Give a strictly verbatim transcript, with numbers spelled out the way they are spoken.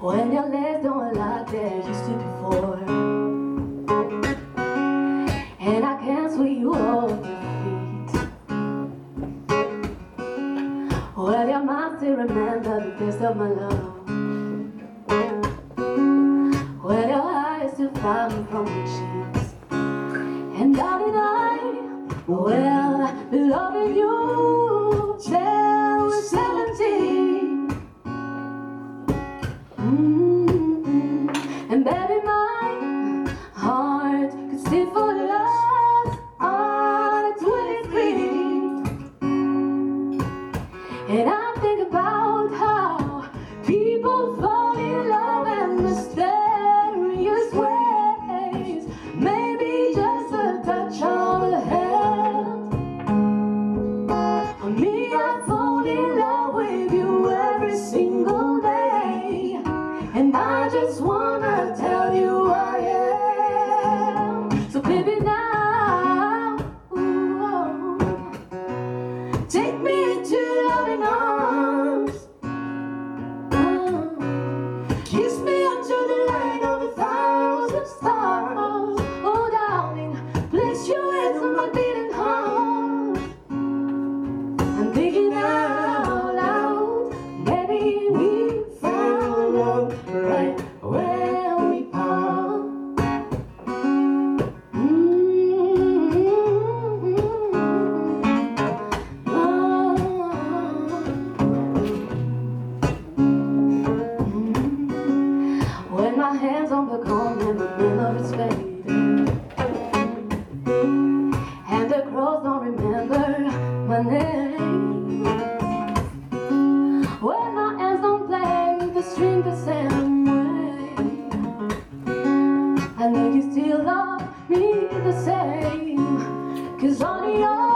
When your legs don't like they used to before, and I can't sweep you off your feet. Well, your mind still remember the taste of my love. Well, your eyes still flying from my cheeks. And darling, I, well, been loving you till we're seventeen. Mm-hmm. And baby, my heart could still for love on twenty-three. And I think about how people fall in love in mysterious ways. Maybe just a touch of the hand. For me, I fall in love with you every single day. And I just wanna tell you I am. So baby, now, ooh, oh, take me into your loving arms. Oh, kiss me under the light of a thousand stars. Oh darling, place your hands on my beating heart. I'm thinking out loud, maybe we found love right where we are. Mm-hmm. Oh. Mm-hmm. When my hands on the cold and the memory is fading, and the crows don't remember my name. When my hands don't play the string the same way, I know you still love me the same. 'Cause only your